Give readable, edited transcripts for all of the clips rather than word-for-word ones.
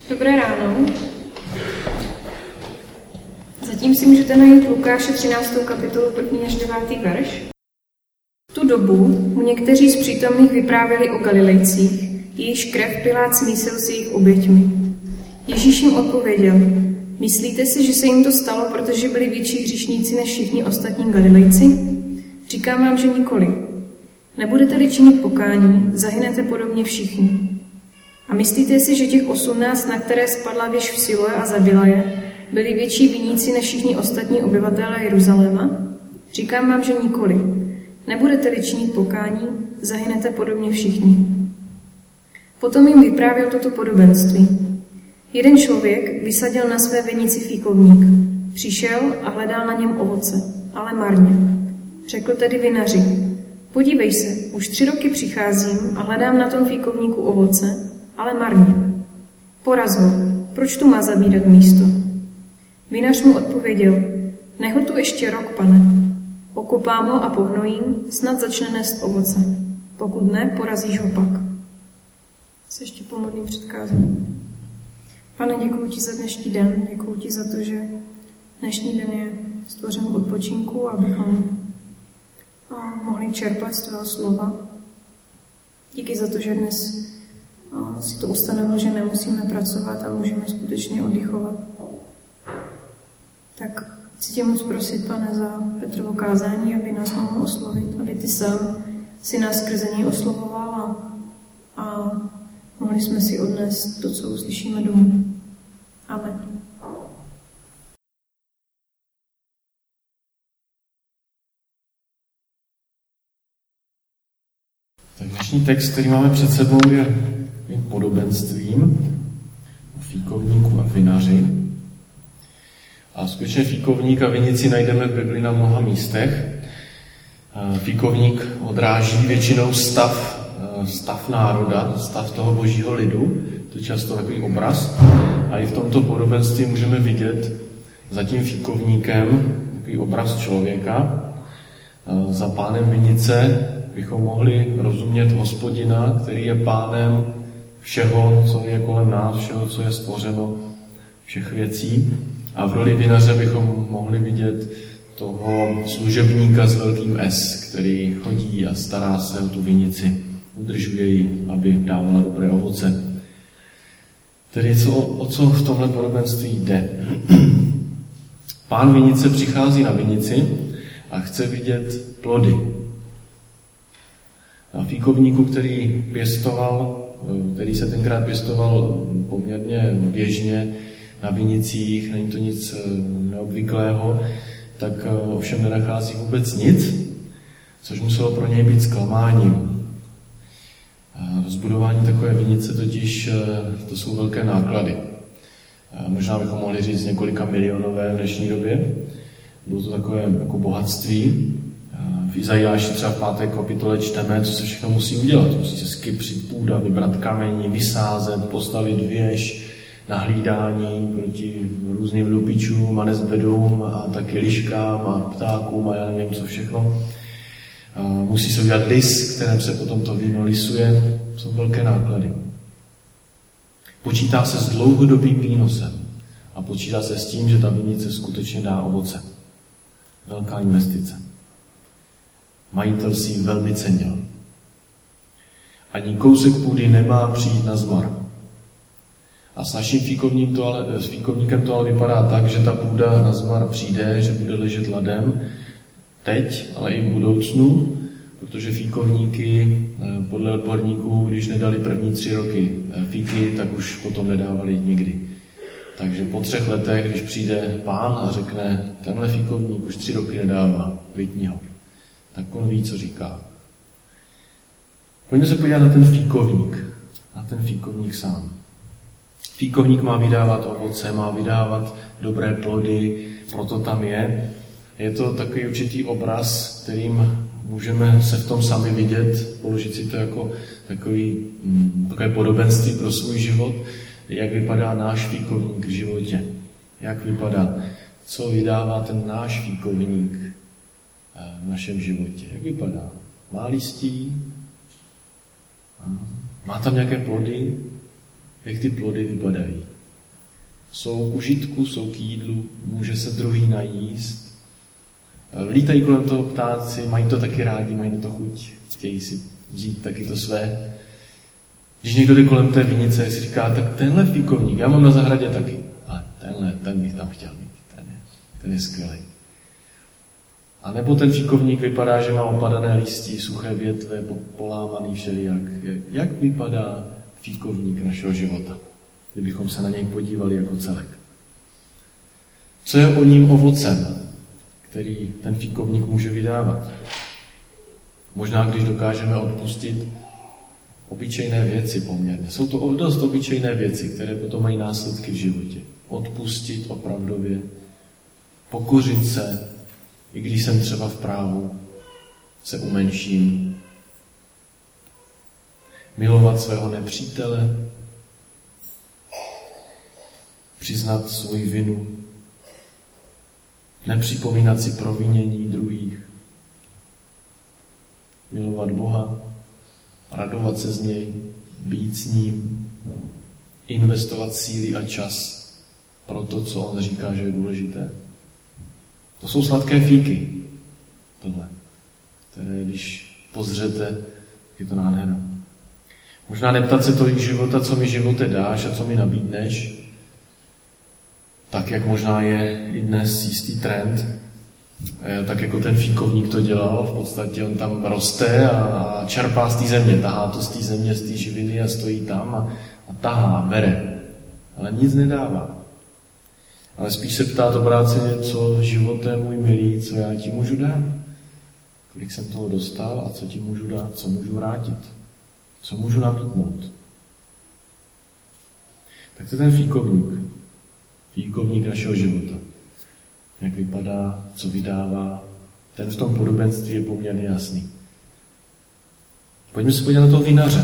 Dobré ráno. Zatím si můžete najít Lukáše 13. kapitolu 1. až 9. verš. V tu dobu mu někteří z přítomných vyprávěli o Galilejcích, jejichž krev Pilát smísil s jejich oběťmi. Ježíš jim odpověděl: Myslíte si, že se jim to stalo, protože byli větší hříšníci než všichni ostatní Galilejci? Říkám vám, že nikoli. Nebudete-li činit pokání, zahynete podobně všichni. A myslíte si, že těch 18, na které spadla věž v Siloé a zabila je, byli větší viníci než všichni ostatní obyvatelé Jeruzaléma? Říkám vám, že nikoli. Nebudete-li činit pokání, zahynete podobně všichni. Potom jim vyprávěl toto podobenství. Jeden člověk vysadil na své vinici fíkovník. Přišel a hledal na něm ovoce, ale marně. Řekl tedy vinaři: Podívej se, už 3 roky přicházím a hledám na tom fíkovníku ovoce, ale marně. Poraz ho, proč tu má zabírat místo? Vinař mu odpověděl: Nech ho tu ještě rok, pane. Okopám ho a pohnojím, snad začne nést ovoce. Pokud ne, porazíš ho pak. Se ještě pomodlím před kázením. Pane, děkuji ti za dnešní den, děkuji ti za to, že dnešní den je stvořen k odpočinku, abychom mohli čerpat z tvého slova. Díky za to, že dnes si to ustanovil, že nemusíme pracovat a můžeme skutečně oddychovat. Tak chci tě moc prosit, pane, za Petrovo kázání, aby nás mohl oslovit, aby ty sám si nás skrze něj oslovoval a mohli jsme si odnést to, co uslyšíme domů. Amen. Tak dnešní text, který máme před sebou, je podobenstvím o fíkovníku a vinaři. A skutečně fíkovník a vinici najdeme v Bibli na mnoha místech. Fíkovník odráží většinou stav národa, stav toho božího lidu. To je často takový obraz. A i v tomto podobenství můžeme vidět za tím fíkovníkem takový obraz člověka. Za pánem vinice bychom mohli rozumět Hospodina, který je pánem všeho, co je kolem nás, všeho, co je stvořeno, všech věcí. A v roli vinaře bychom mohli vidět toho služebníka s velkým S, který chodí a stará se o tu vinici, udržuje ji, aby dávala dobré ovoce. Tedy o co v tomhle podobenství jde? Pán vinice přichází na vinici a chce vidět plody. A fíkovníku, který se tenkrát pěstoval poměrně běžně na vinicích, není to nic neobvyklého, tak ovšem nenachází vůbec nic, což muselo pro něj být zklamáním. Rozbudování takové vinice totiž to jsou velké náklady. Možná bychom mohli říct několika milionové v dnešní době. Bylo to takové jako bohatství. V Izajáši třeba v 5. kapitole čteme, co se všechno musí udělat. Musí se skypřit půda, vybrat kamení, vysázet, postavit věž na hlídání proti různým lupičům a nezbedům a taky liškám a ptákům a já nevím co všechno. Musí se udělat lis, kterém se potom to víno lisuje. Jsou velké náklady. Počítá se s dlouhodobým výnosem a počítá se s tím, že ta vinice skutečně dá ovoce. Velká investice. Majitel si ji velmi cenil. Ani kousek půdy nemá přijít na zmar. A s naším fíkovníkem to ale vypadá tak, že ta půda na zmar přijde, že bude ležet ladem teď, ale i v budoucnu, protože fíkovníky podle odborníků, když nedali první 3 roky fíky, tak už potom nedávali nikdy. Takže po 3 letech, když přijde pán a řekne, tenhle fíkovník už 3 roky nedává, vytni ho, tak on ví, co říká. Pojďme se podívat na ten fíkovník sám. Fíkovník má vydávat ovoce, má vydávat dobré plody, proto tam je. Je to takový určitý obraz, kterým můžeme se v tom sami vidět, položit si to jako takové podobenství pro svůj život, jak vypadá náš fíkovník v životě. Jak vypadá, co vydává ten náš fíkovník v našem životě. Jak vypadá? Má listí? Má tam nějaké plody? Jak ty plody vypadají? Jsou k užitku, jsou k jídlu, může se druhý najíst. Lítají kolem toho ptáci, mají to taky rádi, mají na to chuť, chtějí si vzít taky to své. Když někdo jde kolem té vinice, si říká, tak tenhle fíkovník, já mám na zahradě taky, ale ten bych tam chtěl mít, ten je skvělý. A nebo ten fíkovník vypadá, že má opadané listí, suché větve, polámaný všelijak. Jak vypadá fíkovník našeho života, kdybychom se na něj podívali jako celek? Co je o ním ovocem, který ten fíkovník může vydávat? Možná, když dokážeme odpustit obyčejné věci poměrně. Jsou to dost obyčejné věci, které potom mají následky v životě. Odpustit opravdově, pokořit se, i když jsem třeba v právu, se umenším. Milovat svého nepřítele, přiznat svoji vinu, nepřipomínat si provinění druhých, milovat Boha, radovat se z něj, být s ním, investovat síly a čas pro to, co on říká, že je důležité. To jsou sladké fíky, tohle, které když pozřete, je to nádhera. Možná neptat se tolik života, co mi živote dáš a co mi nabídneš, tak jak možná je i dnes jistý trend, tak jako ten fíkovník to dělal, v podstatě on tam roste a čerpá z té země, tahá to z té země, z té živiny a stojí tam a tahá, bere, ale nic nedává. Ale spíš se ptá obráceně, co živote můj milý, co já ti můžu dát. Kolik jsem toho dostal a co ti můžu dát, co můžu vrátit, co můžu nabídnout. Tak to je ten fíkovník našeho života. Jak vypadá, co vydává, ten v tom podobenství je poměrně jasný. Pojďme se podívat na toho vinaře.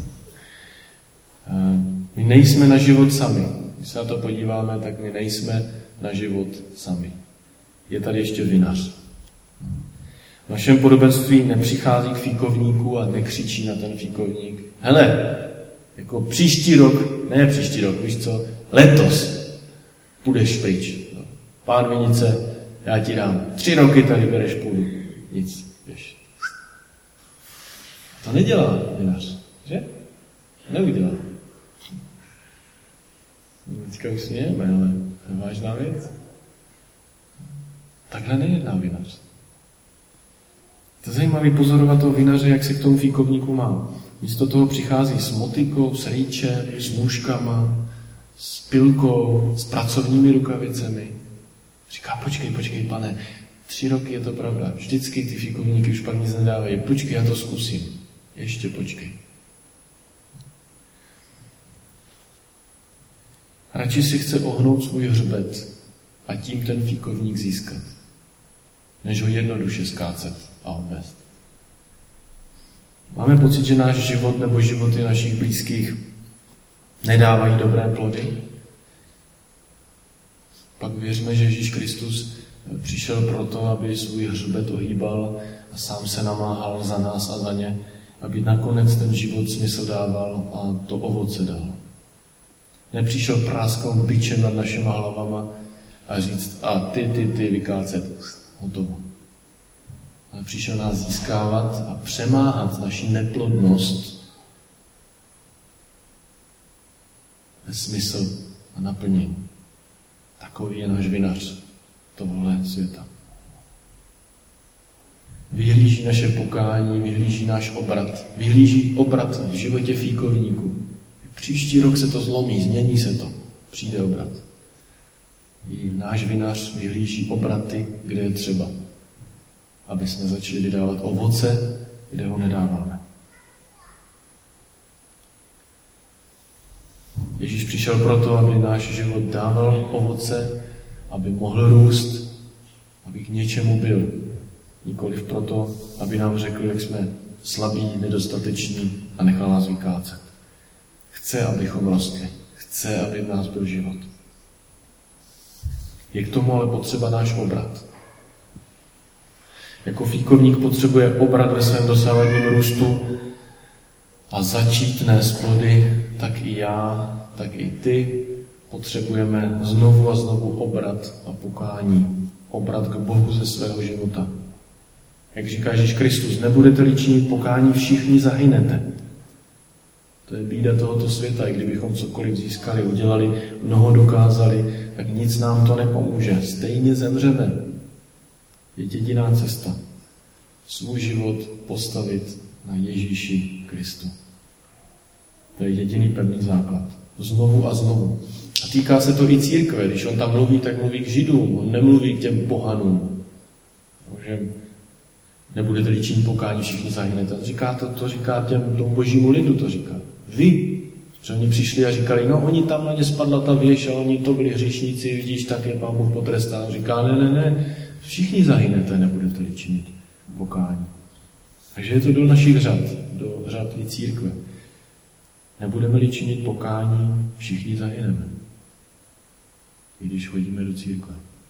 My nejsme na život sami. Když se na to podíváme, tak my nejsme na život sami. Je tady ještě vinař. V našem podobenství nepřichází k fíkovníku a nekřičí na ten fíkovník. Hele, jako příští rok, víš co, letos půjdeš pryč. Pán vinice, já ti dám 3 roky, tady bereš půdu. Nic, běž. To nedělá vinař, že? Neudělá. Teďka už smějeme, ale to je vážná věc. Takhle nejedná vinař. To je zajímavé pozorovat toho vinaře, jak se k tomu fíkovníku má. Místo toho přichází s motykou, s rýčem, s nůžkama, s pilkou, s pracovními rukavicemi. Říká, počkej, pane, 3 roky je to pravda. Vždycky ty fíkovníky už pak nic nedávají. Počkej, já to zkusím. Ještě počkej. Radši si chce ohnout svůj hřbet a tím ten fíkovník získat, než ho jednoduše skácet a odvést. Máme pocit, že náš život nebo životy našich blízkých nedávají dobré plody? Pak věřme, že Ježíš Kristus přišel proto, aby svůj hřbet ohýbal a sám se namáhal za nás a za ně, aby nakonec ten život smysl dával a to ovoce dal. Nepřišel prásknout bičem nad našima hlavama a říct a ty vykácet, hotovo. Ale přišel nás získávat a přemáhat naši neplodnost ve smysl a naplnění. Takový je náš vinař tohohle světa. Vyhlíží naše pokání, vyhlíží náš obrat. Vyhlíží obrat v životě fíkovníku. Příští rok se to zlomí, změní se to. Přijde obrat. I náš vinař vyhlíží obraty, kde je třeba. Aby jsme začali vydávat ovoce, kde ho nedáváme. Ježíš přišel proto, aby náš život dával ovoce, aby mohl růst, aby k něčemu byl. Nikoliv proto, aby nám řekl, jak jsme slabí, nedostateční a nechal nás vykácet. Chce, abychom rostli. Chce, aby v nás byl život. Je k tomu ale potřeba náš obrat. Jako fíkovník potřebuje obrat ve svém dosavadním růstu a začít nést plody, tak i já, tak i ty potřebujeme znovu a znovu obrat a pokání. Obrat k Bohu ze svého života. Jak říká Ježíš Kristus, nebudete-li činit pokání, všichni zahynete. To je bída tohoto světa, i kdybychom cokoliv získali, udělali, mnoho dokázali, tak nic nám to nepomůže. Stejně zemřeme. Je jediná cesta. Svůj život postavit na Ježíši Kristu. To je jediný pevný základ. Znovu a znovu. A týká se to i církve. Když on tam mluví, tak mluví k Židům. On nemluví k těm pohanům. Že nebudete-li činit pokání, všichni zahynete. To říká tomu božímu lidu, to říká. Vy, že oni přišli a říkali, no oni tam na ně spadla ta věž a oni to byli hříšníci, vidíš, tak je Pán Bůh potrestá. Říká, ne, všichni zahynete, nebudete-li činit pokání. Takže je to do našich řad, do řad i církve. Nebudeme-li činit pokání, všichni zahyneme. I když chodíme do církve.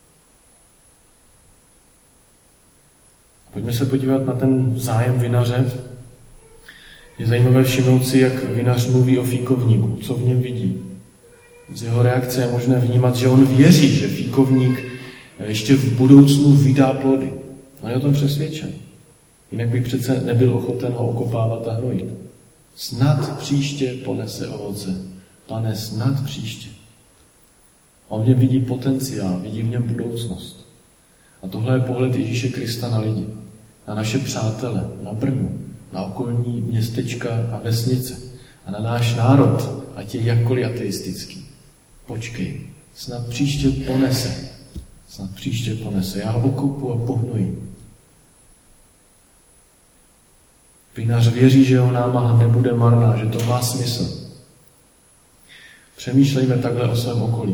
Pojďme se podívat na ten zájem vinaře. Je zajímavé všimnout si, jak vinař mluví o fíkovníku, co v něm vidí. Z jeho reakce je možné vnímat, že on věří, že fíkovník ještě v budoucnu vydá plody. On je o tom přesvědčen. Jinak by přece nebyl ochoten ho okopávat a hnojit. Snad příště ponese ovoce. Pane, snad příště. On v něm vidí potenciál, vidí v něm budoucnost. A tohle je pohled Ježíše Krista na lidi. Na naše přátele, na Brno, na okolní městečka a vesnice. A na náš národ, ať je jakkoliv ateistický. Počkej, snad příště ponese. Snad příště ponese. Já ho okopu a pohnoji. Vinař věří, že jeho námaha nebude marná, že to má smysl. Přemýšlejme takhle o svém okolí.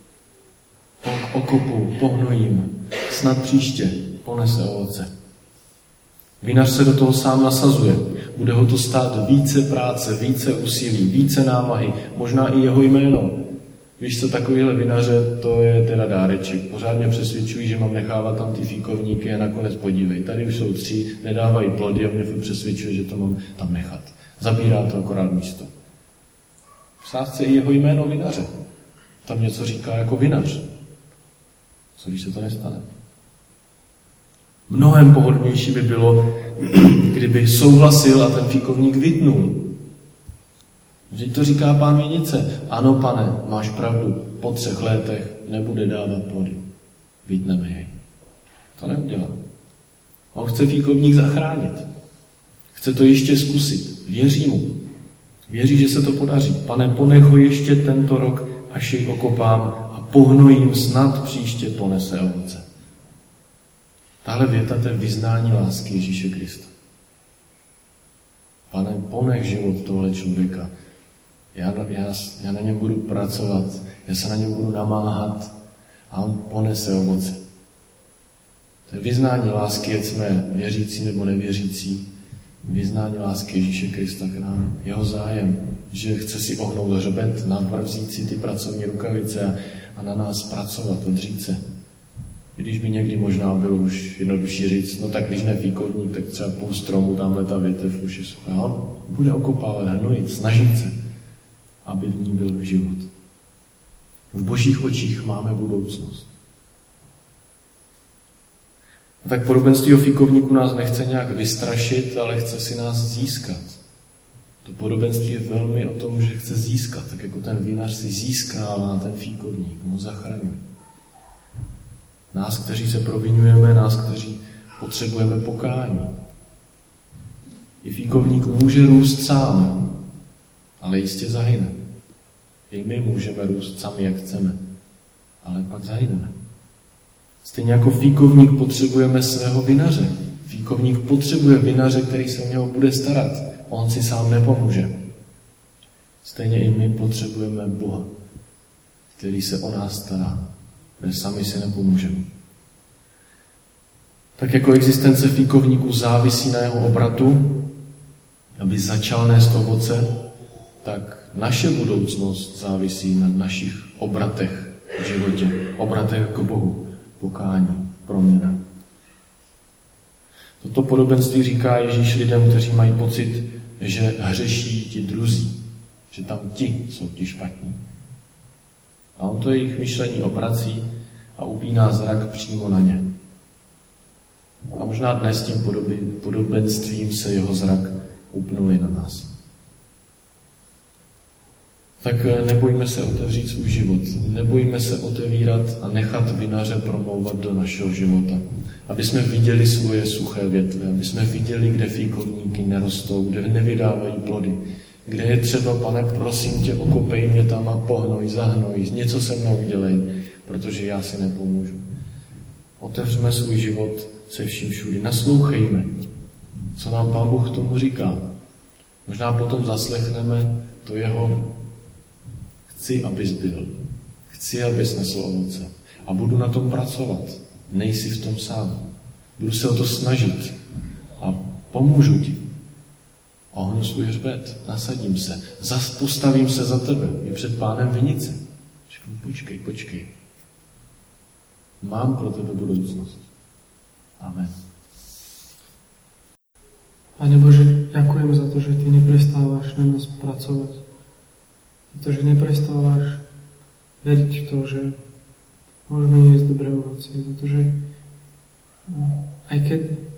Okopu, pohnojím, snad příště ponese ovoce. Vinař se do toho sám nasazuje. Bude ho to stát více práce, více úsilí, více námahy, možná i jeho jméno. Víš co, takovýhle vinaře, to je teda dáreček. Pořád mě přesvědčují, že mám nechávat tam ty fíkovníky a nakonec podívej. Tady už jsou 3, nedávají plody a mě přesvědčuje, že to mám tam nechat. Zabírá to akorát místo. V sázce i jeho jméno vinaře. Tam něco říká jako vinař. Co když se to nestane? Mnohem pohodlnější by bylo, kdyby souhlasil a ten fíkovník vytnul. Vždyť to říká Pán Vinice. Ano, Pane, máš pravdu, po 3 letech nebude dávat plody. Vytneme jej. To neudělá. On chce fíkovník zachránit. Chce to ještě zkusit. Věří mu. Věří, že se to podaří. Pane, ponech ho ještě tento rok, až jej okopám a pohnojím, snad příště ponese ovoce. Tahle věta, to je vyznání lásky Ježíše Krista. Pane, ponech život tohle člověka. Já na něm budu pracovat, já se na něm budu namáhat a on ponese ovoce. To je vyznání lásky, ať jsme věřící nebo nevěřící. Vyznání lásky Ježíše Krista k nám. Jeho zájem, že chce si ohnout hřbet, nám vzít si ty pracovní rukavice a na nás pracovat, odřít se. Když by někdy možná bylo už jednodušší říct, no tak když ne fíkovník, tak třeba půl stromu, tamhle ta větev už je suchá. On bude okopávat, hnojit, snažit se, aby v ní byl život. V Božích očích máme budoucnost. A tak podobenství o fíkovníku nás nechce nějak vystrašit, ale chce si nás získat. To podobenství je velmi o tom, že chce získat, tak jako ten vinař si získává ten fíkovník, mu zachraňuje. Nás, kteří se provinujeme, nás, kteří potřebujeme pokání. I fíkovník může růst sám, ale jistě zahyne. I my můžeme růst sami, jak chceme, ale pak zahyneme. Stejně jako fíkovník potřebujeme svého vinaře. Fíkovník potřebuje vinaře, který se o něho bude starat. On si sám nepomůže. Stejně i my potřebujeme Boha, který se o nás stará. My sami si nepomůžeme. Tak jako existence fíkovníků závisí na jeho obratu, aby začal nést ovoce, tak naše budoucnost závisí na našich obratech v životě, obratech k Bohu, pokání, proměna. Toto podobenství říká Ježíš lidem, kteří mají pocit, že hřeší ti druzí, že tam ti jsou ti špatní. A on to jejich myšlení obrací a upíná zrak přímo na ně. A možná dnes tím podobenstvím se jeho zrak upnul i na nás. Tak nebojme se otevřít svůj život. Nebojme se otevírat a nechat vinaře promlouvat do našeho života. Aby jsme viděli svoje suché větve, aby jsme viděli, kde fíkovníky nerostou, kde nevydávají plody, kde je třeba, Pane, prosím tě, okopej mě tam a pohnoj, zahnoj, něco se mnou udělej, protože já si nepomůžu. Otevřeme svůj život se vším všudy. Naslouchejme, co nám Pán Bůh tomu říká. Možná potom zaslechneme to jeho chci, abys byl. Chci, abys nesl ovoce. A budu na tom pracovat. Nejsi v tom sám. Budu se o to snažit. A pomůžu ti. Ohnu svůj hřbet. Nasadím se. Postavím se za tebe. Je před Pánem vinice. Řeknu, počkej. Mám pro tebe budoucnost. Amen. Pane Bože, ďakujem za to, že Ty neprestávaš na nás pracovať. Za to, že neprestávaš veriť v to, že môžeme jesť dobré ovocie. Za to, že aj keď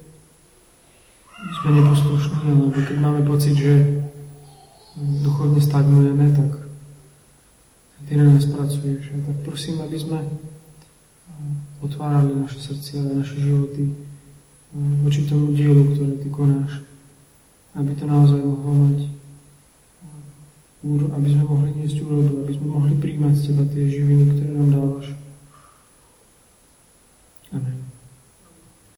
sme neposlušní, alebo keď máme pocit, že duchovne stagnujeme, tak Ty na nás pracuješ. A tak prosím, aby sme otvárali naše srdcia a naše životy voči tomu dielu, ktoré Ty konáš. Aby to naozaj mohlo mať, aby sme mohli niesť úrodu, aby sme mohli príjmať z Teba tie živiny, ktoré nám dávaš.